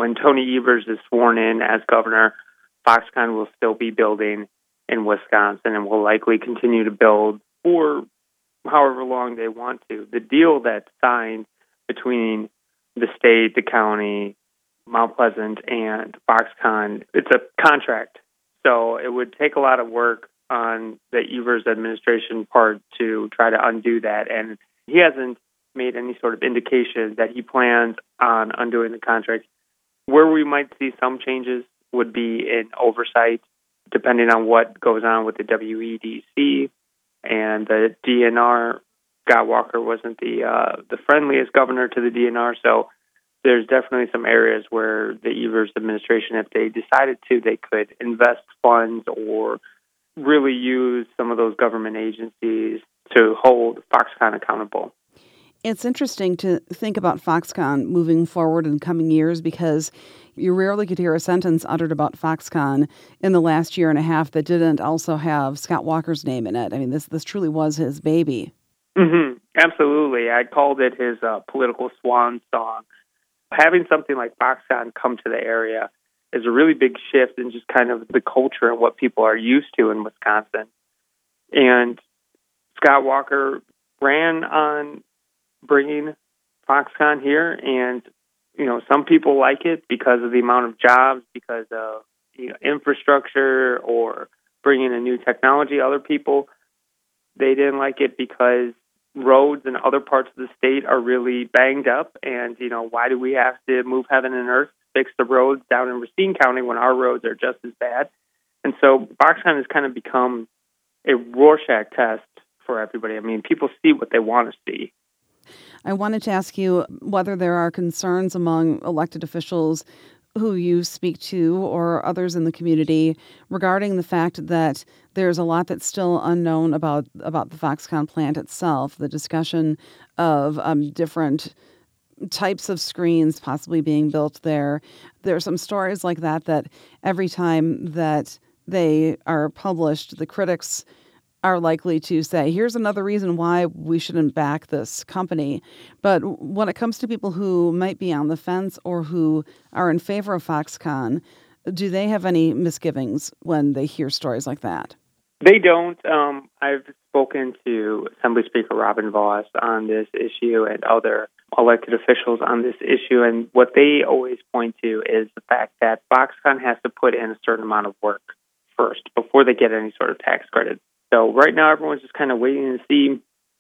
when Tony Evers is sworn in as governor, Foxconn will still be building in Wisconsin and will likely continue to build for however long they want to. The deal that's signed between the state, the county, Mount Pleasant, and Foxconn, it's a contract. So it would take a lot of work on the Evers administration part to try to undo that. And he hasn't made any sort of indication that he plans on undoing the contract. Where we might see some changes would be in oversight, depending on what goes on with the WEDC and the DNR. Scott Walker wasn't the friendliest governor to the DNR, so there's definitely some areas where the Evers administration, if they decided to, they could invest funds or really use some of those government agencies to hold Foxconn accountable. It's interesting to think about Foxconn moving forward in coming years because you rarely could hear a sentence uttered about Foxconn in the last year and a half that didn't also have Scott Walker's name in it. I mean, this truly was his baby. Mm-hmm. Absolutely. I called it his political swan song. Having something like Foxconn come to the area is a really big shift in just kind of the culture and what people are used to in Wisconsin. And Scott Walker ran on bringing Foxconn here, and some people like it because of the amount of jobs, because of infrastructure, or bringing a new technology. Other people, they didn't like it because roads in other parts of the state are really banged up, and why do we have to move heaven and earth to fix the roads down in Racine County when our roads are just as bad? And so Foxconn has kind of become a Rorschach test for everybody. I mean, people see what they want to see. I wanted to ask you whether there are concerns among elected officials who you speak to or others in the community regarding the fact that there's a lot that's still unknown about the Foxconn plant itself, the discussion of different types of screens possibly being built there. There are some stories like that every time that they are published, the critics are likely to say, here's another reason why we shouldn't back this company. But when it comes to people who might be on the fence or who are in favor of Foxconn, do they have any misgivings when they hear stories like that? They don't. I've spoken to Assembly Speaker Robin Vos on this issue and other elected officials on this issue, and what they always point to is the fact that Foxconn has to put in a certain amount of work first before they get any sort of tax credit. So right now, everyone's just kind of waiting to see,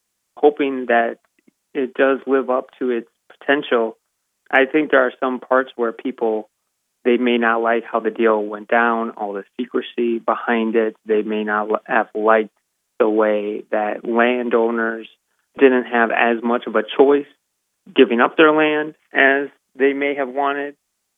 hoping that it does live up to its potential. I think there are some parts where people, they may not like how the deal went down, all the secrecy behind it. They may not have liked the way that landowners didn't have as much of a choice giving up their land as they may have wanted.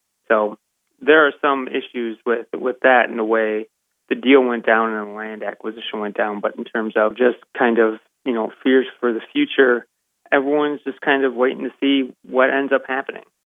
So there are some issues with that and the way the deal went down and the land acquisition went down. But in terms of just kind of, fears for the future, everyone's just kind of waiting to see what ends up happening.